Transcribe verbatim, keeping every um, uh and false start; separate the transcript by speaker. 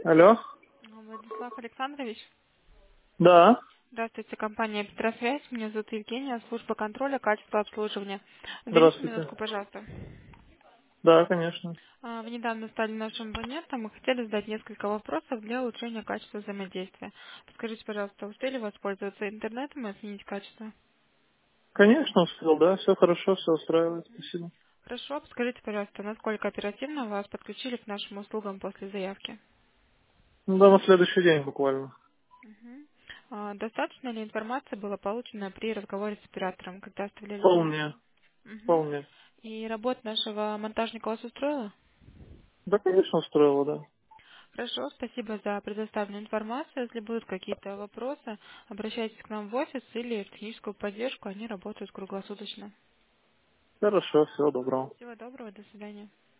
Speaker 1: Алло?
Speaker 2: Владислав Александрович.
Speaker 1: Да,
Speaker 2: Здравствуйте, компания Петросвязь. Меня зовут Евгения, служба контроля качества обслуживания. Уделите
Speaker 1: здравствуйте.
Speaker 2: минутку, пожалуйста.
Speaker 1: Да, конечно.
Speaker 2: А, Вы недавно стали нашим абонентом и хотели задать несколько вопросов для улучшения качества взаимодействия. Скажите, пожалуйста, успели воспользоваться интернетом и оценить качество?
Speaker 1: Конечно, успел, да, все хорошо, все устраивает, спасибо.
Speaker 2: Хорошо. Скажите, пожалуйста, насколько оперативно вас подключили к нашим услугам после заявки?
Speaker 1: Ну да, на следующий день буквально.
Speaker 2: Мгм. А, Достаточно ли информации было получено при разговоре с оператором, когда оставляли
Speaker 1: Вполне,
Speaker 2: заявку? Мгм.
Speaker 1: вполне.
Speaker 2: И работа нашего монтажника вас устроила?
Speaker 1: Да, конечно, устроило, да.
Speaker 2: Хорошо, спасибо за предоставленную информацию. Если будут какие-то вопросы, обращайтесь к нам в офис или в техническую поддержку, они работают круглосуточно.
Speaker 1: Хорошо, всего доброго.
Speaker 2: Всего доброго, до свидания.